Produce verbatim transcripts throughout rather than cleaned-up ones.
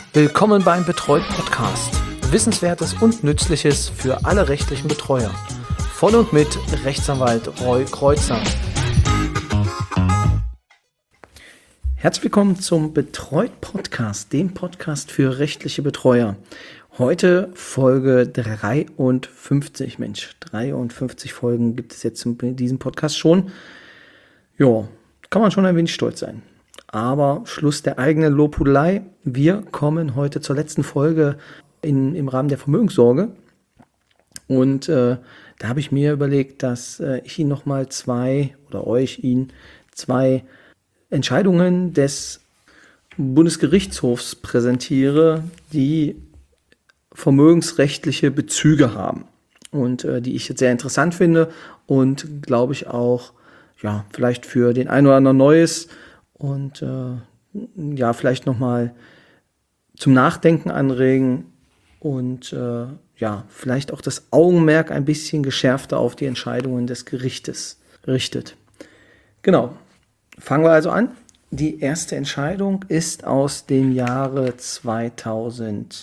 Willkommen beim Betreut Podcast. Wissenswertes und Nützliches für alle rechtlichen Betreuer. Von und mit Rechtsanwalt Roy Kreuzer. Herzlich willkommen zum Betreut Podcast, dem Podcast für rechtliche Betreuer. Heute Folge dreiundfünfzig. Mensch, dreiundfünfzig Folgen gibt es jetzt in diesem Podcast schon. Ja, kann man schon ein wenig stolz sein. Aber Schluss der eigenen Lobhudelei. Wir kommen heute zur letzten Folge in, im Rahmen der Vermögenssorge. Und äh, da habe ich mir überlegt, dass äh, ich Ihnen nochmal zwei oder euch Ihnen zwei Entscheidungen des Bundesgerichtshofs präsentiere, die vermögensrechtliche Bezüge haben und äh, die ich jetzt sehr interessant finde und glaube ich auch, ja, vielleicht für den einen oder anderen Neues und äh, ja, vielleicht nochmal zum Nachdenken anregen und äh, ja, vielleicht auch das Augenmerk ein bisschen geschärfter auf die Entscheidungen des Gerichtes richtet. Genau, fangen wir also an. Die erste Entscheidung ist aus dem Jahre zweitausendachtzehn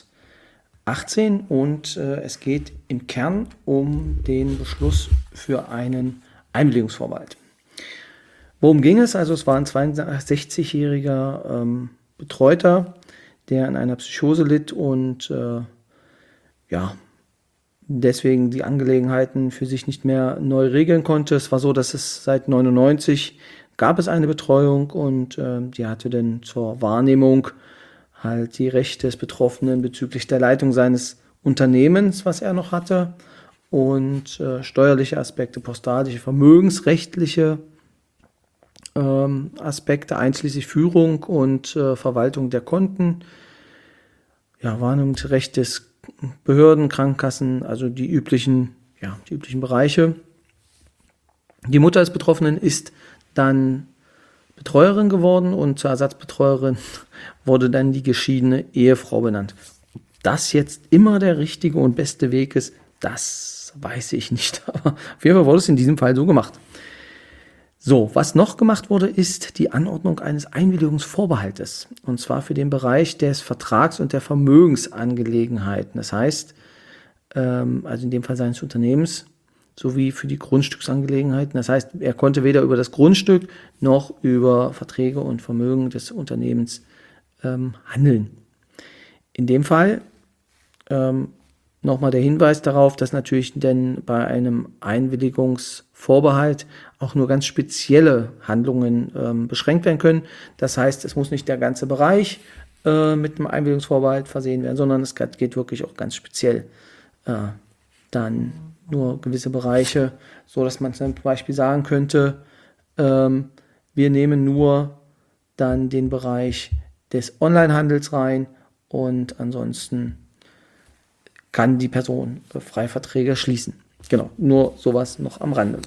und äh, es geht im Kern um den Beschluss für einen Einwilligungsvorbehalt. Worum ging es? Also es war ein zweiundsechzigjähriger ähm, Betreuter, der an einer Psychose litt und äh, ja, deswegen die Angelegenheiten für sich nicht mehr neu regeln konnte. Es war so, dass es seit neunundneunzig gab es eine Betreuung und äh, die hatte dann zur Wahrnehmung halt die Rechte des Betroffenen bezüglich der Leitung seines Unternehmens, was er noch hatte, und äh, steuerliche Aspekte, postalische, vermögensrechtliche ähm, Aspekte, einschließlich Führung und äh, Verwaltung der Konten, ja, Wahrnehmungsrecht des Behörden, Krankenkassen, also die üblichen, ja, die üblichen Bereiche. Die Mutter des Betroffenen ist dann Betreuerin geworden und zur Ersatzbetreuerin wurde dann die geschiedene Ehefrau benannt. Ob das jetzt immer der richtige und beste Weg ist, das weiß ich nicht. Aber auf jeden Fall wurde es in diesem Fall so gemacht. So, was noch gemacht wurde, ist die Anordnung eines Einwilligungsvorbehaltes. Und zwar für den Bereich des Vertrags- und der Vermögensangelegenheiten. Das heißt, ähm, also in dem Fall seines Unternehmens, sowie für die Grundstücksangelegenheiten. Das heißt, er konnte weder über das Grundstück noch über Verträge und Vermögen des Unternehmens ähm, handeln. In dem Fall ähm, nochmal der Hinweis darauf, dass natürlich denn bei einem Einwilligungsvorbehalt auch nur ganz spezielle Handlungen ähm, beschränkt werden können. Das heißt, es muss nicht der ganze Bereich äh, mit einem Einwilligungsvorbehalt versehen werden, sondern es geht wirklich auch ganz speziell äh, dann nur gewisse Bereiche, so dass man zum Beispiel sagen könnte, ähm, wir nehmen nur dann den Bereich des Onlinehandels rein und ansonsten kann die Person Freiverträge schließen. Genau, nur sowas noch am Rande.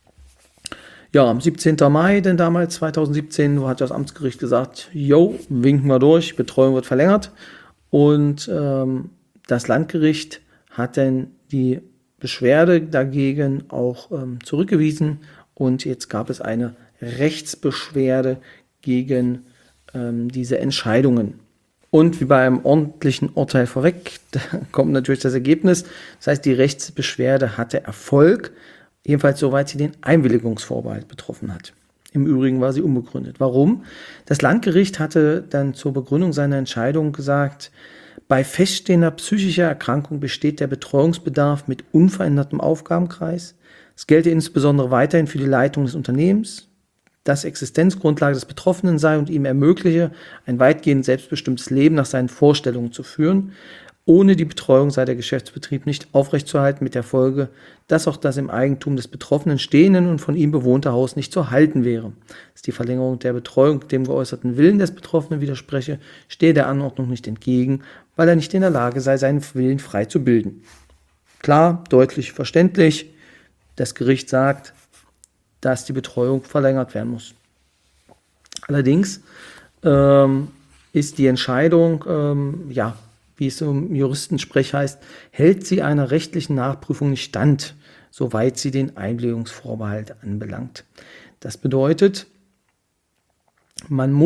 Ja, am siebzehnten Mai, denn damals zweitausendsiebzehn, hat das Amtsgericht gesagt, jo, winken wir durch, Betreuung wird verlängert. Und ähm, das Landgericht hat dann die Beschwerde dagegen auch ähm, zurückgewiesen und jetzt gab es eine Rechtsbeschwerde gegen ähm, diese Entscheidungen. Und wie bei einem ordentlichen Urteil vorweg, da kommt natürlich das Ergebnis. Das heißt, die Rechtsbeschwerde hatte Erfolg, jedenfalls soweit sie den Einwilligungsvorbehalt betroffen hat. Im Übrigen war sie unbegründet. Warum? Das Landgericht hatte dann zur Begründung seiner Entscheidung gesagt, bei feststehender psychischer Erkrankung besteht der Betreuungsbedarf mit unverändertem Aufgabenkreis. Es gelte insbesondere weiterhin für die Leitung des Unternehmens, dass Existenzgrundlage des Betroffenen sei und ihm ermögliche, ein weitgehend selbstbestimmtes Leben nach seinen Vorstellungen zu führen. Ohne die Betreuung sei der Geschäftsbetrieb nicht aufrechtzuerhalten, mit der Folge, dass auch das im Eigentum des Betroffenen stehende und von ihm bewohnte Haus nicht zu halten wäre. Dass die Verlängerung der Betreuung dem geäußerten Willen des Betroffenen widerspreche, stehe der Anordnung nicht entgegen, weil er nicht in der Lage sei, seinen Willen frei zu bilden. Klar, deutlich, verständlich. Das Gericht sagt, dass die Betreuung verlängert werden muss. Allerdings ähm, ist die Entscheidung, ähm, ja, wie es im Juristensprech heißt, hält sie einer rechtlichen Nachprüfung nicht stand, soweit sie den Einwilligungsvorbehalt anbelangt. Das bedeutet, man muss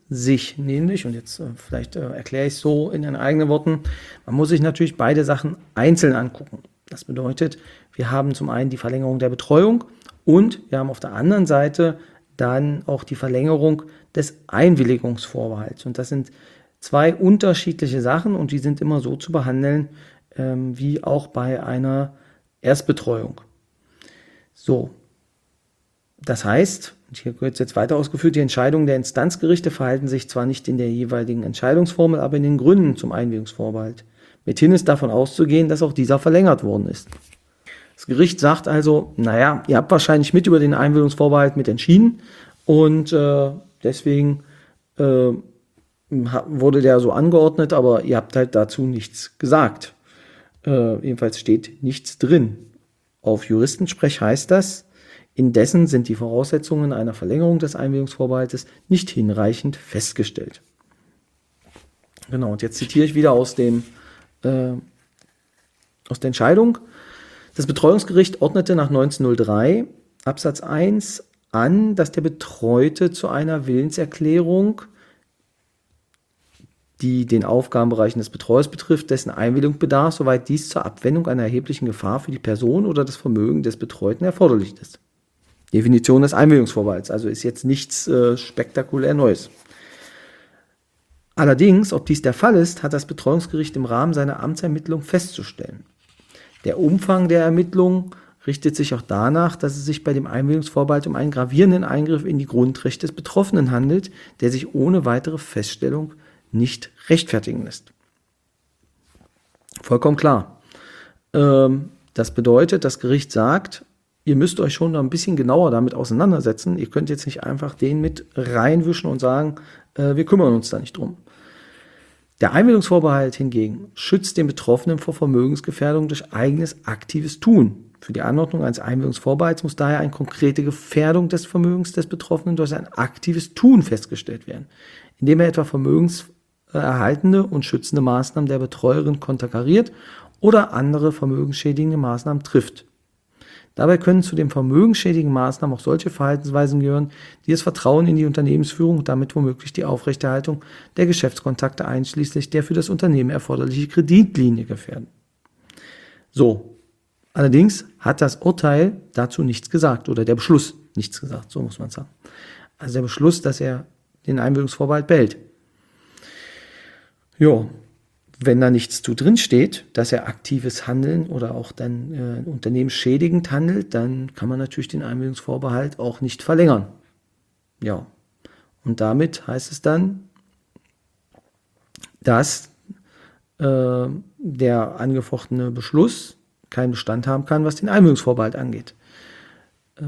sich, nämlich, und jetzt äh, vielleicht äh, erkläre ich es so in den eigenen Worten, man muss sich natürlich beide Sachen einzeln angucken. Das bedeutet, wir haben zum einen die Verlängerung der Betreuung und wir haben auf der anderen Seite dann auch die Verlängerung des Einwilligungsvorbehalts. Und das sind zwei unterschiedliche Sachen und die sind immer so zu behandeln, ähm, wie auch bei einer Erstbetreuung. So, das heißt, und hier wird es jetzt weiter ausgeführt, die Entscheidungen der Instanzgerichte verhalten sich zwar nicht in der jeweiligen Entscheidungsformel, aber in den Gründen zum Einwilligungsvorbehalt. Mithin ist davon auszugehen, dass auch dieser verlängert worden ist. Das Gericht sagt also, naja, ihr habt wahrscheinlich mit über den Einwilligungsvorbehalt mit entschieden und äh, deswegen äh, wurde der so angeordnet, aber ihr habt halt dazu nichts gesagt. Äh, jedenfalls steht nichts drin. Auf Juristensprech heißt das, indessen sind die Voraussetzungen einer Verlängerung des Einwilligungsvorbehaltes nicht hinreichend festgestellt. Genau, und jetzt zitiere ich wieder aus, dem, äh, aus der Entscheidung. Das Betreuungsgericht ordnete nach neunzehnhundertdrei Absatz eins an, dass der Betreute zu einer Willenserklärung, die den Aufgabenbereichen des Betreuers betrifft, dessen Einwilligung bedarf, soweit dies zur Abwendung einer erheblichen Gefahr für die Person oder das Vermögen des Betreuten erforderlich ist. Definition des Einwilligungsvorbehalts, also ist jetzt nichts äh, spektakulär Neues. Allerdings, ob dies der Fall ist, hat das Betreuungsgericht im Rahmen seiner Amtsermittlung festzustellen. Der Umfang der Ermittlung richtet sich auch danach, dass es sich bei dem Einwilligungsvorbehalt um einen gravierenden Eingriff in die Grundrechte des Betroffenen handelt, der sich ohne weitere Feststellung nicht rechtfertigen lässt. Vollkommen klar. Ähm, das bedeutet, das Gericht sagt, ihr müsst euch schon noch ein bisschen genauer damit auseinandersetzen. Ihr könnt jetzt nicht einfach den mit reinwischen und sagen, äh, wir kümmern uns da nicht drum. Der Einwilligungsvorbehalt hingegen schützt den Betroffenen vor Vermögensgefährdung durch eigenes aktives Tun. Für die Anordnung eines Einwilligungsvorbehalts muss daher eine konkrete Gefährdung des Vermögens des Betroffenen durch ein aktives Tun festgestellt werden, indem er etwa vermögenserhaltende und schützende Maßnahmen der Betreuerin konterkariert oder andere vermögensschädigende Maßnahmen trifft. Dabei können zu den vermögensschädigenden Maßnahmen auch solche Verhaltensweisen gehören, die das Vertrauen in die Unternehmensführung und damit womöglich die Aufrechterhaltung der Geschäftskontakte einschließlich der für das Unternehmen erforderliche Kreditlinie gefährden. So, allerdings hat das Urteil dazu nichts gesagt oder der Beschluss nichts gesagt, so muss man sagen. Also der Beschluss, dass er den Einwilligungsvorbehalt behält. Jo. Wenn da nichts zu drin steht, dass er aktives Handeln oder auch dann äh, unternehmensschädigend handelt, dann kann man natürlich den Einwilligungsvorbehalt auch nicht verlängern. Ja, und damit heißt es dann, dass äh, der angefochtene Beschluss keinen Bestand haben kann, was den Einwilligungsvorbehalt angeht. Äh,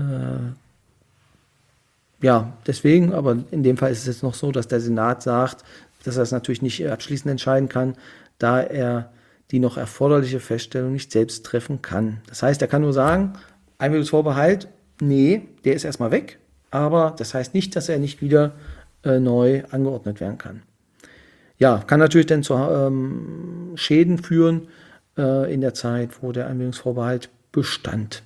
ja, deswegen, aber in dem Fall ist es jetzt noch so, dass der Senat sagt, dass er es natürlich nicht abschließend entscheiden kann, da er die noch erforderliche Feststellung nicht selbst treffen kann. Das heißt, er kann nur sagen, Einwilligungsvorbehalt, nee, der ist erstmal weg, aber das heißt nicht, dass er nicht wieder äh, neu angeordnet werden kann. Ja, kann natürlich dann zu ähm, Schäden führen äh, in der Zeit, wo der Einwilligungsvorbehalt bestand.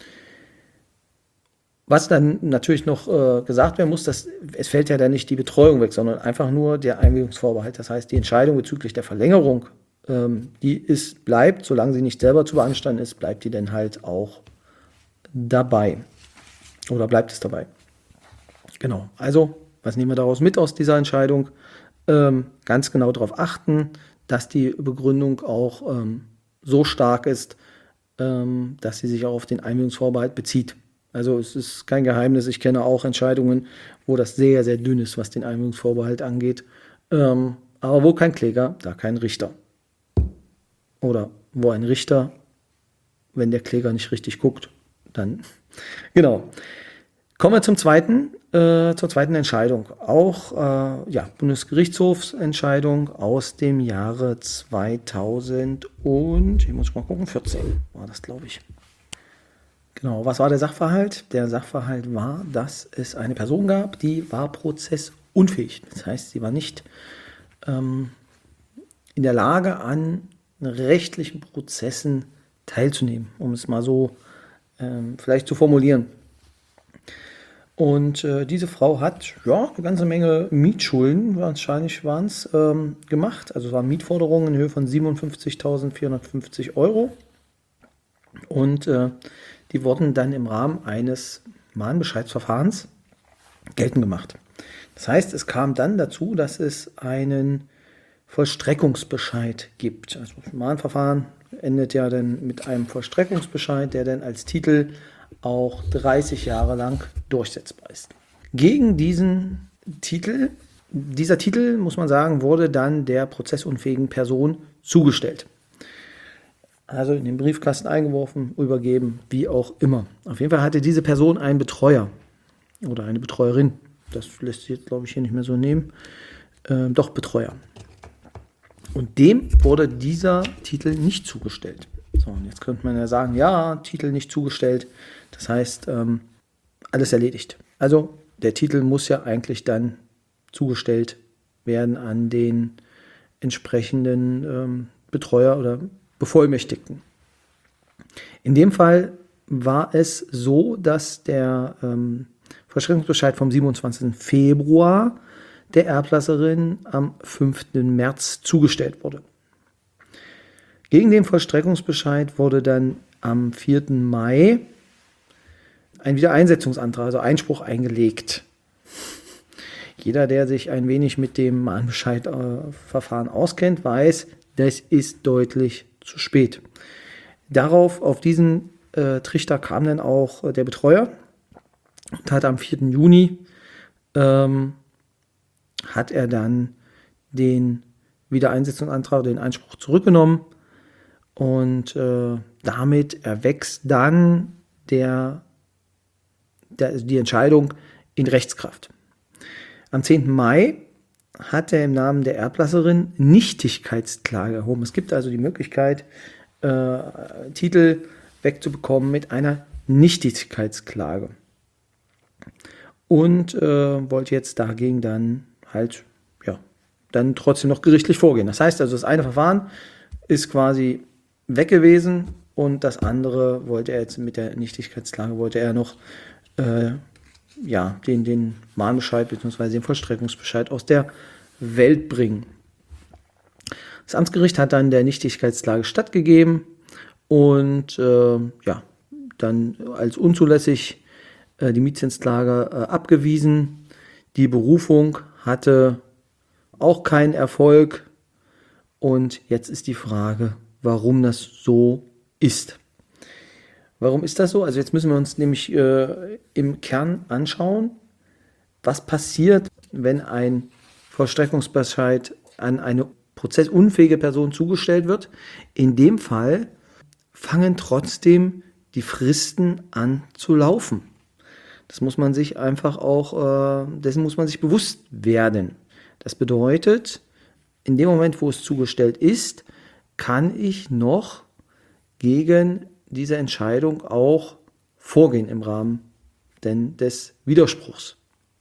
Was dann natürlich noch äh, gesagt werden muss, dass es fällt ja dann nicht die Betreuung weg, sondern einfach nur der Einwilligungsvorbehalt. Das heißt, die Entscheidung bezüglich der Verlängerung, ähm, die ist, bleibt, solange sie nicht selber zu beanstanden ist, bleibt die dann halt auch dabei. Oder bleibt es dabei. Genau. Also, was nehmen wir daraus mit aus dieser Entscheidung? Ähm, ganz genau darauf achten, dass die Begründung auch ähm, so stark ist, ähm, dass sie sich auch auf den Einwilligungsvorbehalt bezieht. Also es ist kein Geheimnis, ich kenne auch Entscheidungen, wo das sehr, sehr dünn ist, was den Einwilligungsvorbehalt angeht. Ähm, aber wo kein Kläger, da kein Richter. Oder wo ein Richter, wenn der Kläger nicht richtig guckt, dann, genau. Kommen wir zum zweiten, äh, zur zweiten Entscheidung. Auch äh, ja, Bundesgerichtshofsentscheidung aus dem Jahre zweitausend und, ich muss mal gucken, vierzehn war das, glaube ich. Genau, was war der Sachverhalt? Der Sachverhalt war, dass es eine Person gab, die war prozessunfähig. Das heißt, sie war nicht ähm, in der Lage, an rechtlichen Prozessen teilzunehmen, um es mal so ähm, vielleicht zu formulieren. Und äh, diese Frau hat ja eine ganze Menge Mietschulden, wahrscheinlich waren es, ähm, gemacht. Also es waren Mietforderungen in Höhe von siebenundfünfzigtausendvierhundertfünfzig Euro. Und äh, die wurden dann im Rahmen eines Mahnbescheidsverfahrens geltend gemacht. Das heißt, es kam dann dazu, dass es einen Vollstreckungsbescheid gibt. Also das Mahnverfahren endet ja dann mit einem Vollstreckungsbescheid, der dann als Titel auch dreißig Jahre lang durchsetzbar ist. Gegen diesen Titel, dieser Titel, muss man sagen, wurde dann der prozessunfähigen Person zugestellt. Also in den Briefkasten eingeworfen, übergeben, wie auch immer. Auf jeden Fall hatte diese Person einen Betreuer oder eine Betreuerin. Das lässt sich jetzt, glaube ich, hier nicht mehr so nehmen. Äh, doch, Betreuer. Und dem wurde dieser Titel nicht zugestellt. So, und jetzt könnte man ja sagen, ja, Titel nicht zugestellt. Das heißt, ähm, alles erledigt. Also der Titel muss ja eigentlich dann zugestellt werden an den entsprechenden ähm, Betreuer oder Bevollmächtigten. In dem Fall war es so, dass der ähm, Vollstreckungsbescheid vom siebenundzwanzigsten Februar der Erblasserin am fünften März zugestellt wurde. Gegen den Vollstreckungsbescheid wurde dann am vierten Mai ein Wiedereinsetzungsantrag, also Einspruch eingelegt. Jeder, der sich ein wenig mit dem Mahnbescheidverfahren auskennt, weiß, das ist deutlich zu spät. Darauf, auf diesen äh, Trichter kam dann auch äh, der Betreuer und hat am vierten Juni ähm, hat er dann den Wiedereinsetzungsantrag, den Einspruch zurückgenommen und äh, damit erwächst dann der, der, die Entscheidung in Rechtskraft. Am zehnten Mai hat er im Namen der Erblasserin Nichtigkeitsklage erhoben. Es gibt also die Möglichkeit, äh, Titel wegzubekommen mit einer Nichtigkeitsklage. Und äh, wollte jetzt dagegen dann halt, ja, dann trotzdem noch gerichtlich vorgehen. Das heißt also, das eine Verfahren ist quasi weg gewesen und das andere wollte er jetzt mit der Nichtigkeitsklage, wollte er noch äh, ja, den, den Mahnbescheid bzw. den Vollstreckungsbescheid aus der Welt bringen. Das Amtsgericht hat dann der Nichtigkeitsklage stattgegeben und äh, ja, dann als unzulässig äh, die Mietzinsklage äh, abgewiesen. Die Berufung hatte auch keinen Erfolg und jetzt ist die Frage, warum das so ist. Warum ist das so? Also jetzt müssen wir uns nämlich äh, im Kern anschauen, was passiert, wenn ein Vollstreckungsbescheid an eine prozessunfähige Person zugestellt wird. In dem Fall fangen trotzdem die Fristen an zu laufen. Das muss man sich einfach auch, äh, dessen muss man sich bewusst werden. Das bedeutet, in dem Moment, wo es zugestellt ist, kann ich noch gegen diese Entscheidung auch vorgehen im Rahmen denn des Widerspruchs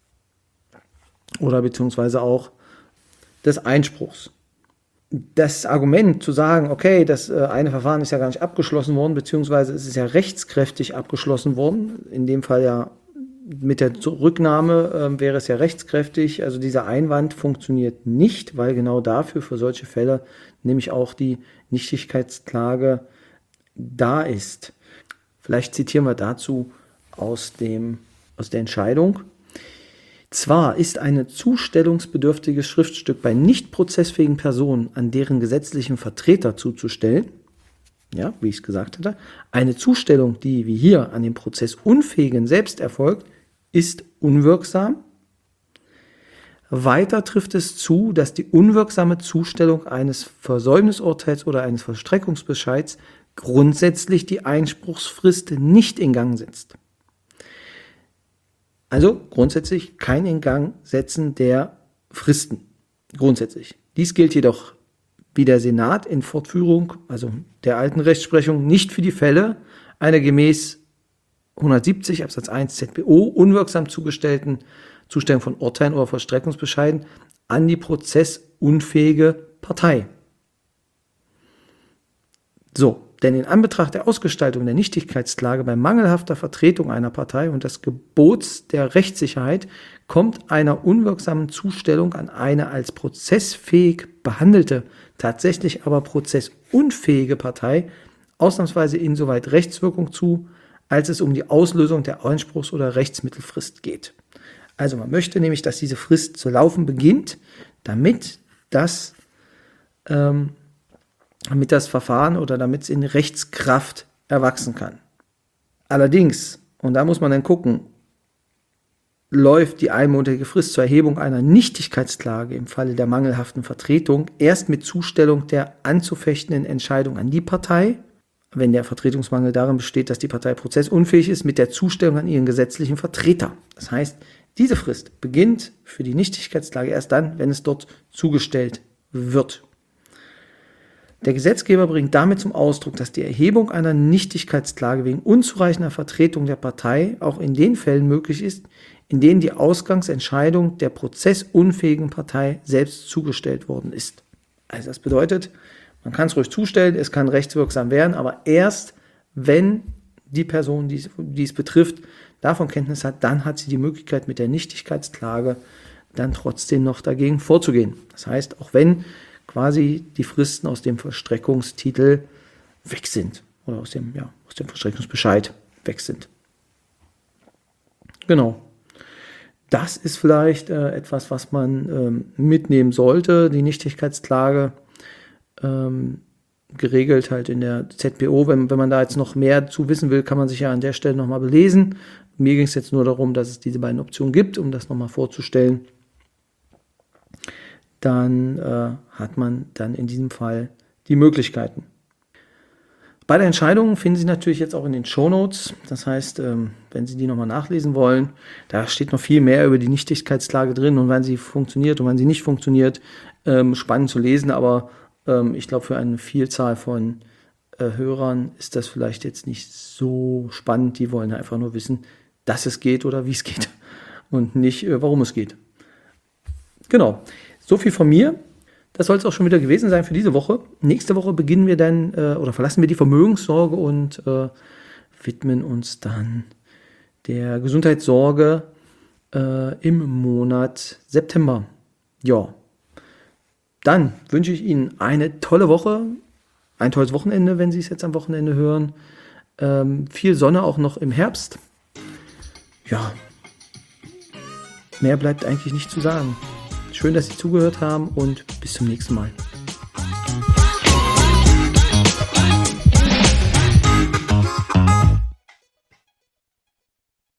oder beziehungsweise auch des Einspruchs. Das Argument zu sagen, okay, das eine Verfahren ist ja gar nicht abgeschlossen worden, beziehungsweise es ist ja rechtskräftig abgeschlossen worden, in dem Fall ja mit der Rücknahme äh, wäre es ja rechtskräftig, also dieser Einwand funktioniert nicht, weil genau dafür, für solche Fälle, nämlich auch die Nichtigkeitsklage da ist. Vielleicht zitieren wir dazu aus, dem, aus der Entscheidung. Zwar ist ein zustellungsbedürftiges Schriftstück bei nicht prozessfähigen Personen an deren gesetzlichen Vertreter zuzustellen, ja, wie ich es gesagt hatte, eine Zustellung, die wie hier an den Prozessunfähigen selbst erfolgt, ist unwirksam. Weiter trifft es zu, dass die unwirksame Zustellung eines Versäumnisurteils oder eines Vollstreckungsbescheids grundsätzlich die Einspruchsfrist nicht in Gang setzt. Also grundsätzlich kein Ingangsetzen der Fristen. Grundsätzlich. Dies gilt jedoch, wie der Senat in Fortführung, also der alten Rechtsprechung, nicht für die Fälle einer gemäß hundertsiebzig Absatz eins Z B O unwirksam zugestellten Zustellung von Urteilen oder Vollstreckungsbescheiden an die prozessunfähige Partei. So, Denn in Anbetracht der Ausgestaltung der Nichtigkeitsklage bei mangelhafter Vertretung einer Partei und des Gebots der Rechtssicherheit kommt einer unwirksamen Zustellung an eine als prozessfähig behandelte, tatsächlich aber prozessunfähige Partei ausnahmsweise insoweit Rechtswirkung zu, als es um die Auslösung der Einspruchs- oder Rechtsmittelfrist geht. Also man möchte nämlich, dass diese Frist zu laufen beginnt, damit das ähm, damit das Verfahren oder damit es in Rechtskraft erwachsen kann. Allerdings, und da muss man dann gucken, läuft die einmonatige Frist zur Erhebung einer Nichtigkeitsklage im Falle der mangelhaften Vertretung erst mit Zustellung der anzufechtenden Entscheidung an die Partei, wenn der Vertretungsmangel darin besteht, dass die Partei prozessunfähig ist, mit der Zustellung an ihren gesetzlichen Vertreter. Das heißt, diese Frist beginnt für die Nichtigkeitsklage erst dann, wenn es dort zugestellt wird. Der Gesetzgeber bringt damit zum Ausdruck, dass die Erhebung einer Nichtigkeitsklage wegen unzureichender Vertretung der Partei auch in den Fällen möglich ist, in denen die Ausgangsentscheidung der prozessunfähigen Partei selbst zugestellt worden ist. Also das bedeutet, man kann es ruhig zustellen, es kann rechtswirksam werden, aber erst wenn die Person, die es, die es betrifft, davon Kenntnis hat, dann hat sie die Möglichkeit, mit der Nichtigkeitsklage dann trotzdem noch dagegen vorzugehen. Das heißt, auch wenn quasi die Fristen aus dem Vollstreckungstitel weg sind oder aus dem, ja, aus dem Vollstreckungsbescheid weg sind. Genau. Das ist vielleicht äh, etwas, was man ähm, mitnehmen sollte, die Nichtigkeitsklage, ähm, geregelt halt in der Z P O. Wenn, wenn man da jetzt noch mehr zu wissen will, kann man sich ja an der Stelle nochmal belesen. Mir ging es jetzt nur darum, dass es diese beiden Optionen gibt, um das nochmal vorzustellen. Dann äh, hat man dann in diesem Fall die Möglichkeiten. Beide Entscheidungen finden Sie natürlich jetzt auch in den Shownotes. Das heißt, ähm, wenn Sie die nochmal nachlesen wollen, da steht noch viel mehr über die Nichtigkeitsklage drin und wann sie funktioniert und wann sie nicht funktioniert. Ähm, spannend zu lesen, aber ähm, ich glaube, für eine Vielzahl von äh, Hörern ist das vielleicht jetzt nicht so spannend. Die wollen einfach nur wissen, dass es geht oder wie es geht und nicht, äh, warum es geht. Genau. So viel von mir. Das soll es auch schon wieder gewesen sein für diese Woche. Nächste Woche beginnen wir dann äh, oder verlassen wir die Vermögenssorge und äh, widmen uns dann der Gesundheitssorge äh, im Monat September. Ja, dann wünsche ich Ihnen eine tolle Woche, ein tolles Wochenende, wenn Sie es jetzt am Wochenende hören. Ähm, viel Sonne auch noch im Herbst. Ja, mehr bleibt eigentlich nicht zu sagen. Schön, dass Sie zugehört haben und bis zum nächsten Mal.